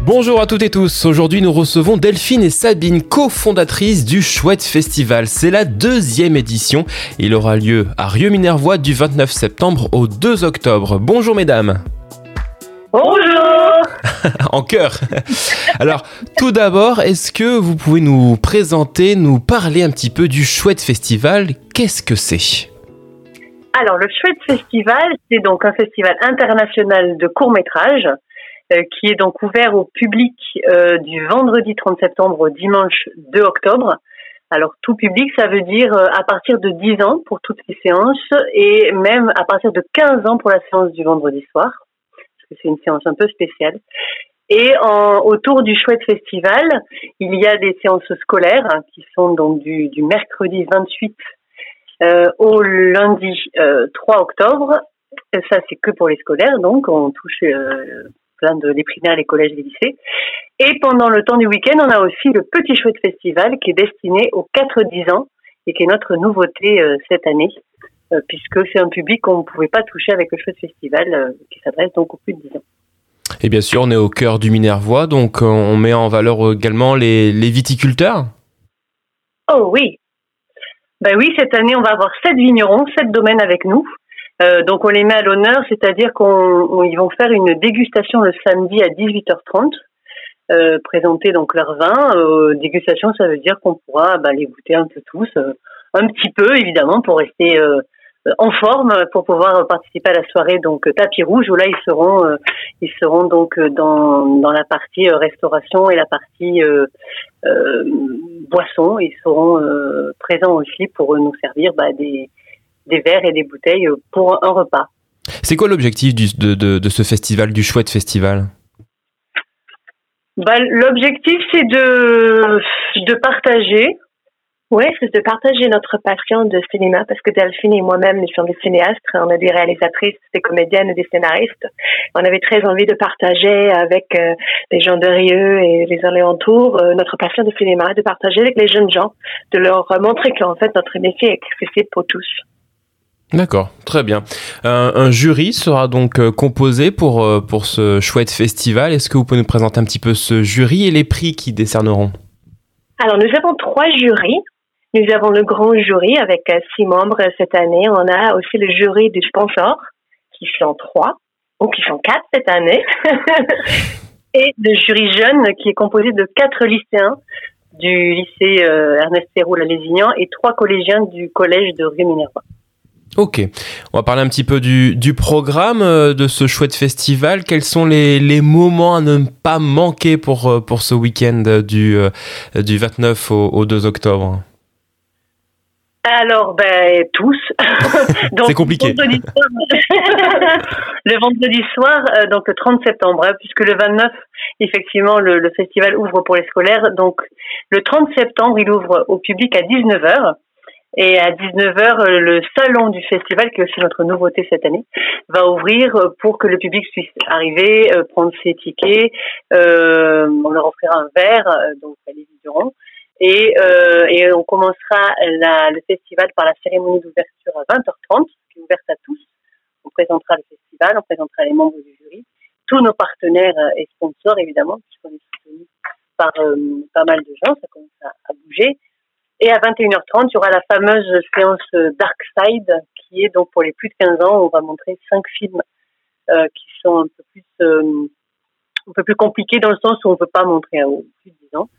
Bonjour à toutes et tous, aujourd'hui nous recevons Delphine et Sabine, cofondatrices du Chouette Festival. C'est la 2e édition, il aura lieu à Rieux-Minervois du 29 septembre au 2 octobre. Bonjour mesdames. Bonjour. En chœur. Alors, tout d'abord, est-ce que vous pouvez nous présenter, nous parler un petit peu du Chouette Festival? Qu'est-ce que c'est? Alors, le Chouette Festival, c'est donc un festival international de courts-métrages qui est donc ouvert au public du vendredi 30 septembre au dimanche 2 octobre. Alors, tout public, ça veut dire à partir de 10 ans pour toutes les séances et même à partir de 15 ans pour la séance du vendredi soir. C'est une séance un peu spéciale. Et autour du Chouette Festival, il y a des séances scolaires qui sont donc du mercredi 28 au lundi 3 octobre. Ça, c'est que pour les scolaires, donc on touche les primaires, les collèges, les lycées. Et pendant le temps du week-end, on a aussi le Petit Chouette Festival qui est destiné aux 4-10 ans et qui est notre nouveauté cette année, puisque c'est un public qu'on ne pouvait pas toucher avec le Chouette Festival qui s'adresse donc aux plus de 10 ans. Et bien sûr, on est au cœur du Minervois, donc on met en valeur également les viticulteurs. Oh oui. Ben oui, cette année, on va avoir 7 vignerons, 7 domaines avec nous. Donc on les met à l'honneur, c'est-à-dire qu'ils vont faire une dégustation le samedi à 18h30, présenter donc leur vin. Dégustation, ça veut dire qu'on pourra les goûter un peu tous, un petit peu évidemment pour rester en forme, pour pouvoir participer à la soirée donc tapis rouge où là ils seront donc dans la partie restauration et la partie boisson. Ils seront présents aussi pour nous servir des verres et des bouteilles pour un repas. C'est quoi l'objectif de ce festival, du Chouette Festival? L'objectif, c'est de partager. Oui, c'est de partager notre passion de cinéma, parce que Delphine et moi-même, nous sommes des cinéastes, on est des réalisatrices, des comédiennes et des scénaristes. On avait très envie de partager avec les gens de Rieux et les alentours notre passion de cinéma, de partager avec les jeunes gens, de leur montrer qu'en fait, notre métier est accessible pour tous. D'accord, très bien. Un jury sera donc composé pour ce Chouette Festival. Est-ce que vous pouvez nous présenter un petit peu ce jury et les prix qui décerneront? Alors, nous avons 3 jurys. Nous avons le grand jury avec 6 membres cette année. On a aussi le jury du sponsor, qui sont 3, ou qui sont 4 cette année. Et le jury jeune, qui est composé de 4 lycéens du lycée Ernest Héroult à Lézignan et 3 collégiens du collège de Rieux-Minervois. Ok, on va parler un petit peu du programme de ce Chouette Festival. Quels sont les moments à ne pas manquer pour ce week-end du 29 au 2 octobre? Alors, tous. Donc, c'est compliqué. Le vendredi soir, donc le 30 septembre, puisque le 29, effectivement, le festival ouvre pour les scolaires. Donc, le 30 septembre, il ouvre au public à 19h. Et à 19h, le salon du festival, qui est aussi notre nouveauté cette année, va ouvrir pour que le public puisse arriver, prendre ses tickets. On leur offrira un verre, donc les vignerons. Et on commencera le festival par la cérémonie d'ouverture à 20h30, qui est ouverte à tous. On présentera le festival, on présentera les membres du jury, tous nos partenaires et sponsors, évidemment, puisqu'on est soutenus par pas mal de gens, ça commence à bouger. Et à 21h30, il y aura la fameuse séance Dark Side, qui est donc pour les plus de 15 ans. On va montrer 5 films qui sont un peu plus compliqués dans le sens où on ne peut pas montrer aux plus de 10 ans.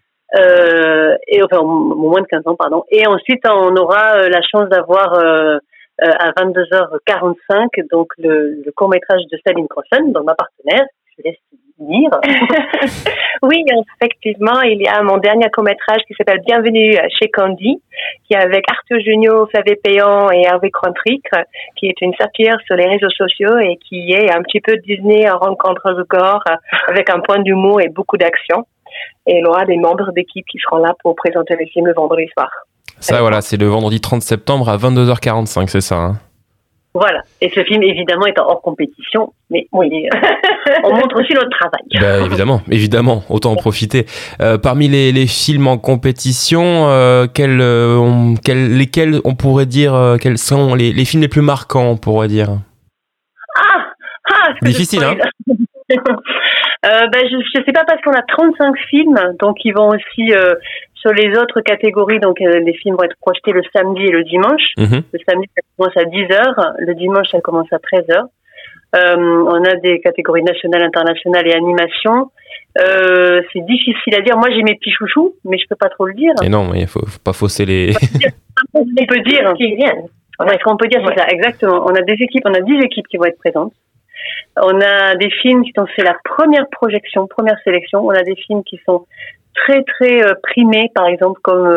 Au moins de 15 ans, pardon. Et ensuite, on aura la chance d'avoir à 22h45 donc le court-métrage de Sabine Crosson, donc ma partenaire. Je laisse dire. Oui, effectivement, il y a mon dernier court-métrage qui s'appelle Bienvenue chez Candy, qui est avec Arthur Junio, Flavie Payan et Hervé Krontrick, qui est une satire sur les réseaux sociaux et qui est un petit peu Disney en rencontre de corps, avec un point d'humour et beaucoup d'action. Et il y aura des membres d'équipe qui seront là pour présenter les films le vendredi soir. Ça, voilà, c'est le vendredi 30 septembre à 22h45, c'est ça, hein? Voilà. Et ce film, évidemment, est hors compétition, mais on montre aussi notre travail. Évidemment, autant en profiter. Parmi les films en compétition, lesquels on pourrait dire, quels sont les films les plus marquants, on pourrait dire? Difficile, hein? Je sais pas parce qu'on a 35 films, donc ils vont aussi sur les autres catégories. Donc les films vont être projetés le samedi et le dimanche. Le samedi ça commence à 10h, le dimanche ça commence à 13h. On a des catégories nationales, internationales et animation. C'est difficile à dire. Moi j'ai mes petits chouchous, mais je peux pas trop le dire. Et non, il faut pas fausser les. On peut dire qui viennent. Ouais, ce qu'on peut dire, c'est ça, exactement. On a 10 équipes qui vont être présentes. On a des films qui ont fait la première projection, première sélection. On a des films qui sont très très primés, par exemple comme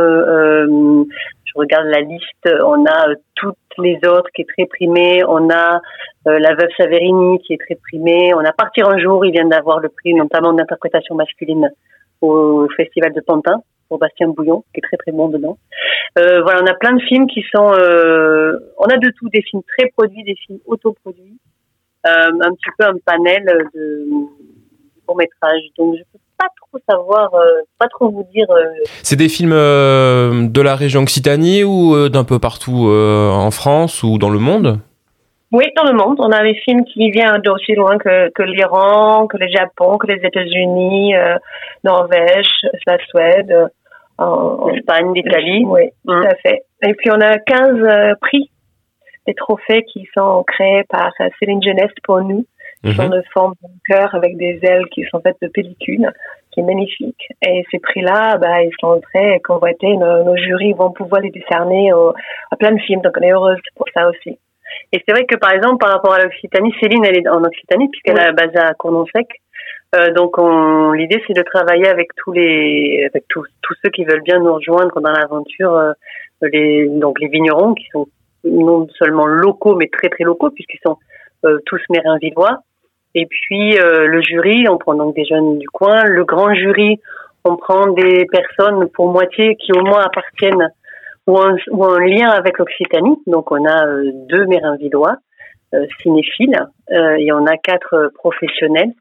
je regarde la liste, on a toutes les autres qui est très primée. On a La Veuve Saverini qui est très primée. On a Partir un jour, il vient d'avoir le prix notamment d'interprétation masculine au Festival de Pantin pour Bastien Bouillon, qui est très très bon dedans. Voilà, on a plein de films qui sont... on a de tout, des films très produits, des films autoproduits, un petit peu un panel de courts-métrages. Donc je peux pas trop savoir, pas trop vous dire... C'est des films de la région Occitanie ou d'un peu partout en France ou dans le monde ? Oui, dans le monde. On a des films qui viennent d'aussi loin que l'Iran, que le Japon, que les États-Unis, Norvège, la Suède... En Espagne, l'Italie. Oui, tout à fait. Et puis, on a 15 prix, des trophées qui sont créés par Céline Jeunesse pour nous, qui sont de forme de cœur avec des ailes qui sont faites de pellicule, qui est magnifique. Et ces prix-là, ils sont très convoités. Nos jurys vont pouvoir les décerner à plein de films. Donc, on est heureuse pour ça aussi. Et c'est vrai que, par exemple, par rapport à l'Occitanie, Céline, elle est en Occitanie, puisqu'elle est basée à Cournon-Sec. Donc l'idée c'est de travailler avec tous ceux qui veulent bien nous rejoindre dans l'aventure, les vignerons qui sont non seulement locaux mais très très locaux puisqu'ils sont tous mérinvillois, et puis le jury, on prend donc des jeunes du coin, le grand jury, on prend des personnes pour moitié qui au moins appartiennent ou en lien avec l'Occitanie. Donc on a 2 mérinvillois cinéphiles et on a 4 professionnels.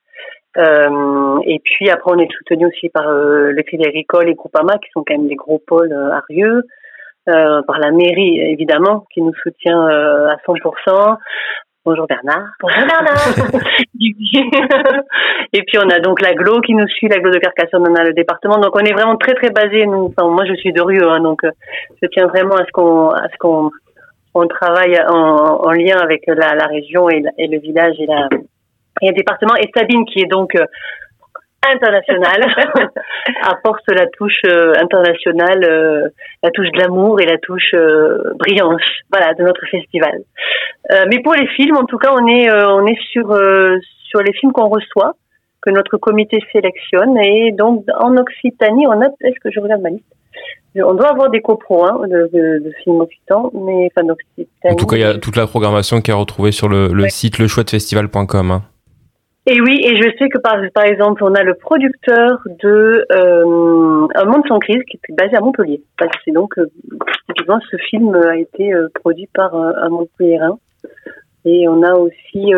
Et puis après on est soutenu aussi par le Crédit Agricole et Groupama qui sont quand même des gros pôles à Rieux, par la mairie évidemment qui nous soutient à 100%. Bonjour Bernard. Bonjour Bernard. Et puis on a donc l'aglo qui nous suit, l'aglo de Carcassonne, on a le département, donc on est vraiment très très basé. Moi je suis de Rieux, donc je tiens vraiment à ce qu'on travaille en lien avec la région et le village et le département. Et Sabine qui est donc internationale apporte la touche internationale, la touche glamour et la touche brillance, voilà, de notre festival. Mais pour les films, en tout cas, on est sur les films qu'on reçoit, que notre comité sélectionne, et donc en Occitanie, est-ce que je regarde ma liste? On doit avoir des copros de films occitans, mais enfin d'Occitanie. En tout cas, il y a toute la programmation qui est retrouvée sur le site lechouettefestival.com. Hein. Et oui, et je sais que par exemple, on a le producteur de Un monde sans crise qui est basé à Montpellier. C'est donc typiquement ce film a été produit par un Montpelliérain. Et on a aussi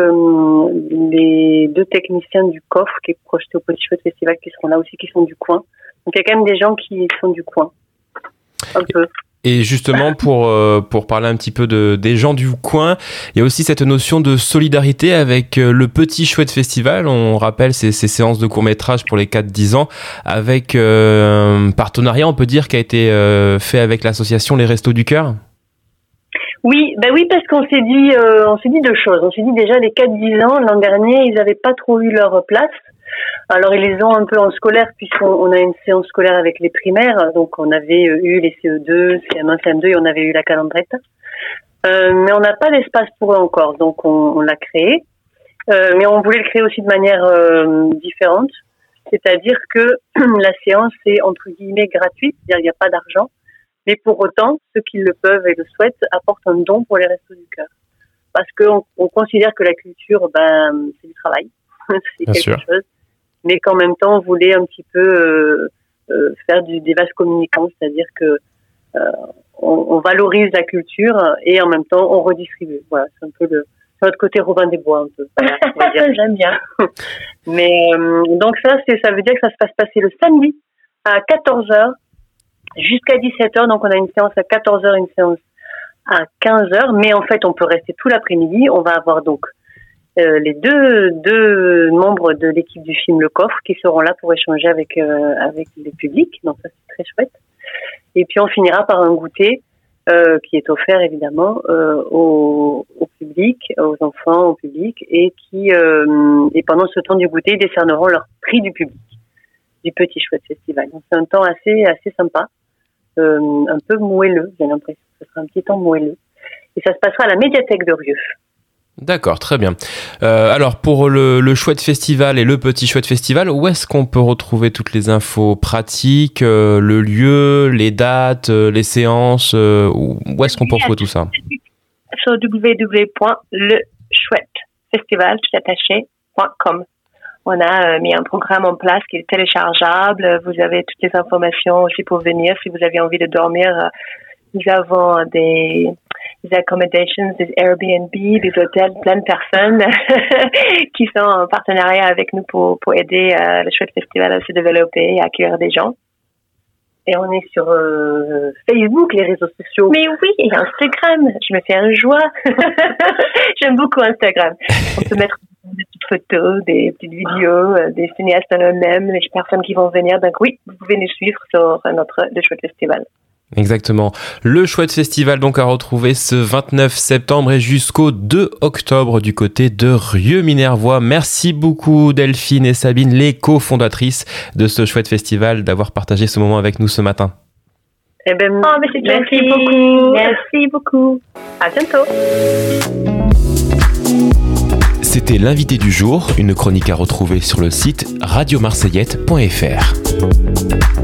les 2 techniciens du COF qui est projeté au Petit Chouette Festival qui seront là aussi, qui sont du coin. Donc il y a quand même des gens qui sont du coin, un peu. Et justement, pour parler un petit peu des gens du coin, il y a aussi cette notion de solidarité avec le Petit Chouette Festival. On rappelle ces séances de court-métrage pour les 4-10 ans avec un partenariat, on peut dire, qui a été fait avec l'association Les Restos du Cœur. Oui, parce qu'on s'est dit 2 choses. On s'est dit déjà les 4-10 ans, l'an dernier, ils n'avaient pas trop eu leur place. Alors ils les ont un peu en scolaire puisqu'on a une séance scolaire avec les primaires, donc on avait eu les CE2, CM1, CM2 et on avait eu la calendrette. Mais on n'a pas d'espace pour eux encore, donc on l'a créé. Mais on voulait le créer aussi de manière différente, c'est-à-dire que la séance est entre guillemets gratuite, c'est-à-dire il n'y a pas d'argent, mais pour autant ceux qui le peuvent et le souhaitent apportent un don pour les Restos du Cœur, parce qu'on considère que la culture, c'est du travail, c'est Bien quelque sûr. chose. Mais qu'en même temps, on voulait un petit peu faire des vases communicants, c'est-à-dire que on valorise la culture et en même temps, on redistribue. Voilà, c'est un peu notre côté Robin des Bois, un peu. Voilà, on va dire. J'aime bien. Mais donc ça veut dire que ça se passe passer le samedi à 14h jusqu'à 17h. Donc on a une séance à 14h, une séance à 15h. Mais en fait, on peut rester tout l'après-midi. On va avoir donc les deux membres de l'équipe du film Le Coffre qui seront là pour échanger avec le public. Donc ça, c'est très chouette. Et puis on finira par un goûter qui est offert évidemment au public, aux enfants, au public, et et pendant ce temps du goûter, ils décerneront leur prix du public du Petit Chouette Festival. Donc c'est un temps assez sympa, un peu moelleux. J'ai l'impression que ce sera un petit temps moelleux. Et ça se passera à la médiathèque de Rieux. D'accord, très bien. Alors, pour le Chouette Festival et le Petit Chouette Festival, où est-ce qu'on peut retrouver toutes les infos pratiques, le lieu, les dates, les séances, où est-ce qu'on peut retrouver tout ça? Sur www.lechouettefestival.com. On a mis un programme en place qui est téléchargeable. Vous avez toutes les informations aussi pour venir. Si vous avez envie de dormir, nous avons des accommodations, des Airbnb, des hôtels, plein de personnes qui sont en partenariat avec nous pour aider le Chouette Festival à se développer et à accueillir des gens. Et on est sur Facebook, les réseaux sociaux. Mais oui, et Instagram. Je me fais un joie. J'aime beaucoup Instagram. On peut mettre des petites photos, des petites vidéos, des cinéastes en eux-mêmes, les personnes qui vont venir. Donc oui, vous pouvez nous suivre sur le Chouette Festival. Exactement. Le Chouette Festival donc à retrouver ce 29 septembre et jusqu'au 2 octobre du côté de Rieux-Minervois. Merci beaucoup Delphine et Sabine, les cofondatrices de ce Chouette Festival, d'avoir partagé ce moment avec nous ce matin. Eh ben, mais c'est merci beaucoup. Merci beaucoup. À bientôt. C'était l'invité du jour, une chronique à retrouver sur le site radiomarseillette.fr.